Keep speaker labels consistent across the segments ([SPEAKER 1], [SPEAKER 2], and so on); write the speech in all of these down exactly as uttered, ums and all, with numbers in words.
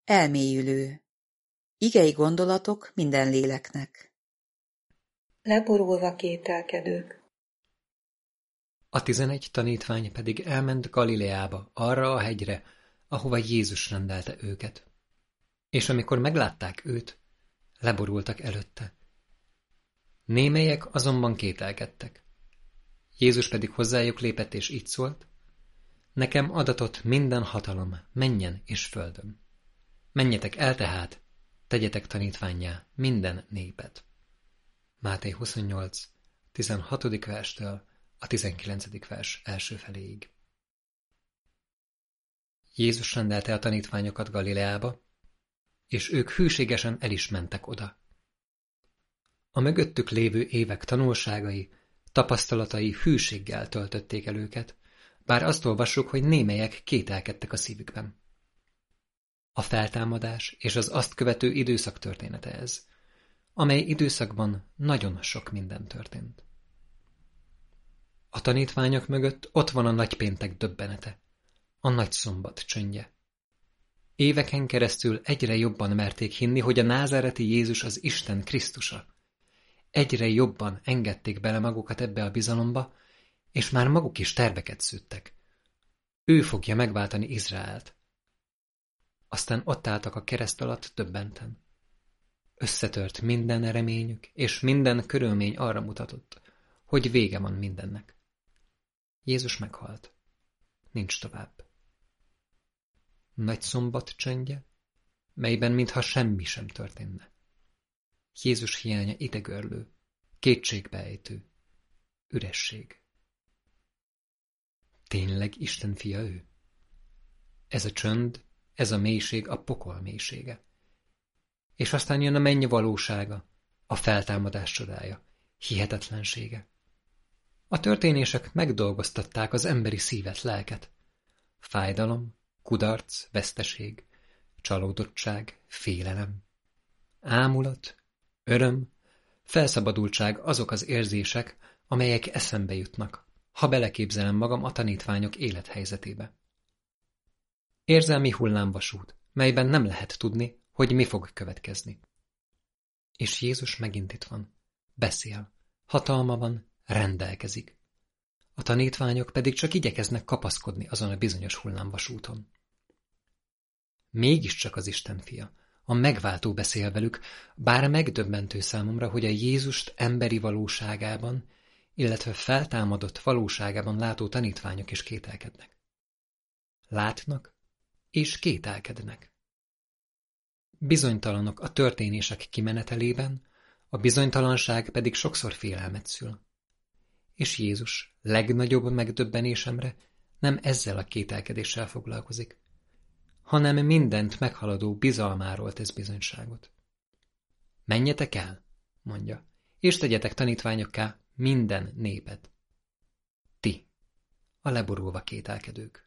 [SPEAKER 1] Elmélyülő. Igei gondolatok minden léleknek.
[SPEAKER 2] Leborulva kételkedők.
[SPEAKER 3] A tizenegy tanítvány pedig elment Galileába, arra a hegyre, ahova Jézus rendelte őket. És amikor meglátták őt, leborultak előtte. Némelyek azonban kételkedtek. Jézus pedig hozzájuk lépett és így szólt: Nekem adatott minden hatalom mennyen és földön. Menjetek el tehát, tegyetek tanítvánnyá minden népet. Máté huszonnyolc, tizenhatodik verstől a tizenkilencedik vers első feléig. Jézus rendelte a tanítványokat Galileába, és ők hűségesen el is mentek oda. A mögöttük lévő évek tanulságai, tapasztalatai hűséggel töltötték el őket, bár azt olvassuk, hogy némelyek kételkedtek a szívükben. A feltámadás és az azt követő időszak története ez, amely időszakban nagyon sok minden történt. A tanítványok mögött ott van a nagypéntek döbbenete, a nagyszombat csöndje. Éveken keresztül egyre jobban merték hinni, hogy a názáreti Jézus az Isten Krisztusa. Egyre jobban engedték bele magukat ebbe a bizalomba, és már maguk is terveket szőttek. Ő fogja megváltani Izraelt. Aztán ott álltak a kereszt alatt döbbenten. Összetört minden reményük, és minden körülmény arra mutatott, hogy vége van mindennek. Jézus meghalt. Nincs tovább. Nagy szombat csöndje, melyben mintha semmi sem történne. Jézus hiánya idegörlő, kétségbeejtő, üresség. Tényleg Isten fia ő? Ez a csönd, ez a mélység a pokol mélysége. És aztán jön a menny valósága, a feltámadás csodája, hihetetlensége. A történések megdolgoztatták az emberi szívet, lelket. Fájdalom, kudarc, veszteség, csalódottság, félelem, ámulat, öröm, felszabadultság azok az érzések, amelyek eszembe jutnak, ha beleképzelem magam a tanítványok élethelyzetébe. Érzelmi hullámvasút, melyben nem lehet tudni, hogy mi fog következni. És Jézus megint itt van, beszél, hatalma van, rendelkezik. A tanítványok pedig csak igyekeznek kapaszkodni azon a bizonyos hullámvasúton. Mégiscsak az Isten fia, a megváltó beszél velük, bár megdöbbentő számomra, hogy a Jézust emberi valóságában, illetve feltámadott valóságában látó tanítványok is kételkednek. Látnak és kételkednek. Bizonytalanok a történések kimenetelében, a bizonytalanság pedig sokszor félelmet szül. És Jézus legnagyobb megdöbbenésemre nem ezzel a kételkedéssel foglalkozik, hanem mindent meghaladó bizalmáról tesz bizonyságot. Menjetek el, mondja, és tegyetek tanítványokká minden népet. Ti, a leborulva kételkedők.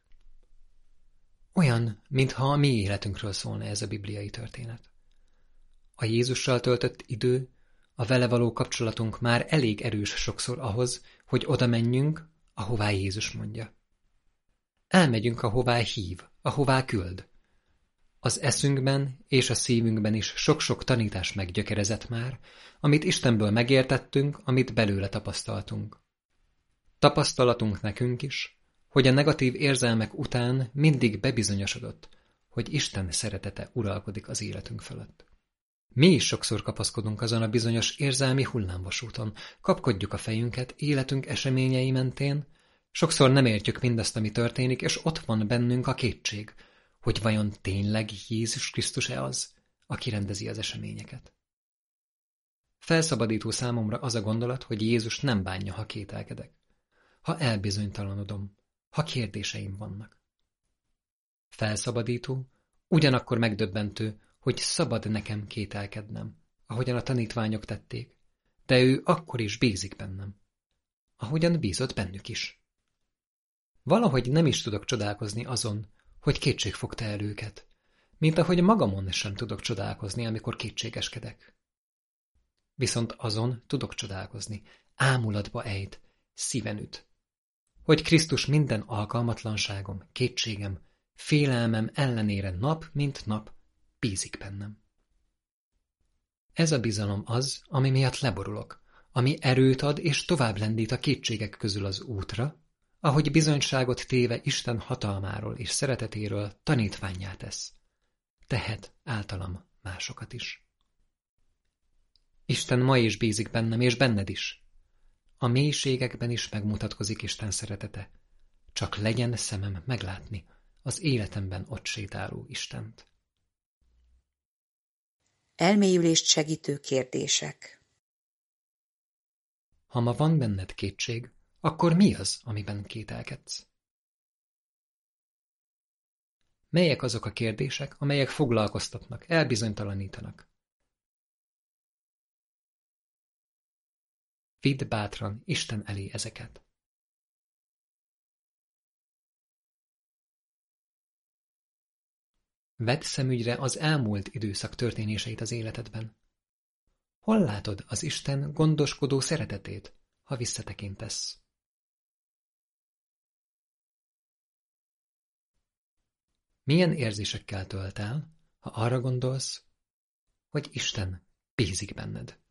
[SPEAKER 3] Olyan, mintha a mi életünkről szólna ez a bibliai történet. A Jézussal töltött idő, a vele való kapcsolatunk már elég erős sokszor ahhoz, hogy oda menjünk, ahová Jézus mondja. Elmegyünk, ahová hív, ahová küld. Az eszünkben és a szívünkben is sok-sok tanítás meggyökerezett már, amit Istenből megértettünk, amit belőle tapasztaltunk. Tapasztalatunk nekünk is, hogy a negatív érzelmek után mindig bebizonyosodott, hogy Isten szeretete uralkodik az életünk fölött. Mi is sokszor kapaszkodunk azon a bizonyos érzelmi hullámvasúton, kapkodjuk a fejünket életünk eseményei mentén, sokszor nem értjük mindazt, ami történik, és ott van bennünk a kétség, hogy vajon tényleg Jézus Krisztus-e az, aki rendezi az eseményeket. Felszabadító számomra az a gondolat, hogy Jézus nem bánja, ha kételkedek, ha elbizonytalanodom, ha kérdéseim vannak. Felszabadító, ugyanakkor megdöbbentő, hogy szabad nekem kételkednem, ahogyan a tanítványok tették, de ő akkor is bízik bennem, ahogyan bízott bennük is. Valahogy nem is tudok csodálkozni azon, hogy kétség fogta el őket, mint ahogy magamon sem tudok csodálkozni, amikor kétségeskedek. Viszont azon tudok csodálkozni, ámulatba ejt, szíven üt, hogy Krisztus minden alkalmatlanságom, kétségem, félelmem ellenére nap mint nap bízik bennem. Ez a bizalom az, ami miatt leborulok, ami erőt ad és tovább lendít a kétségek közül az útra, ahogy bizonyságot téve Isten hatalmáról és szeretetéről tanítvánnyá tesz. Tehet általam másokat is. Isten ma is bízik bennem, és benned is. A mélységekben is megmutatkozik Isten szeretete. Csak legyen szemem meglátni az életemben ott sétáló Istent.
[SPEAKER 1] Elmélyülést segítő kérdések.
[SPEAKER 3] Ha ma van benned kétség, akkor mi az, amiben kételkedsz? Melyek azok a kérdések, amelyek foglalkoztatnak, elbizonytalanítanak? Vidd bátran Isten elé ezeket. Vedd szemügyre az elmúlt időszak történéseit az életedben. Hol látod az Isten gondoskodó szeretetét, ha visszatekintesz? Milyen érzésekkel tölt el, ha arra gondolsz, hogy Isten bízik benned?